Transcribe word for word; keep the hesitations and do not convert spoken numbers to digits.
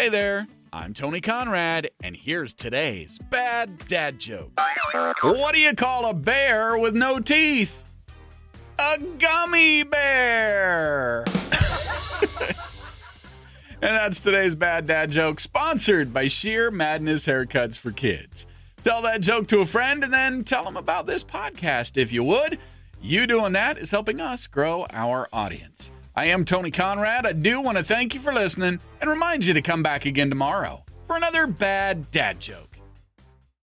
Hey there, I'm Tony Conrad, and here's today's bad dad joke. What do you call a bear with no teeth? A gummy bear! And that's today's bad dad joke, sponsored by Sheer Madness Haircuts for Kids. Tell that joke to a friend and then tell them about this podcast if you would. You doing that is helping us grow our audience. I am Tony Conrad. I do want to thank you for listening and remind you to come back again tomorrow for another bad dad joke.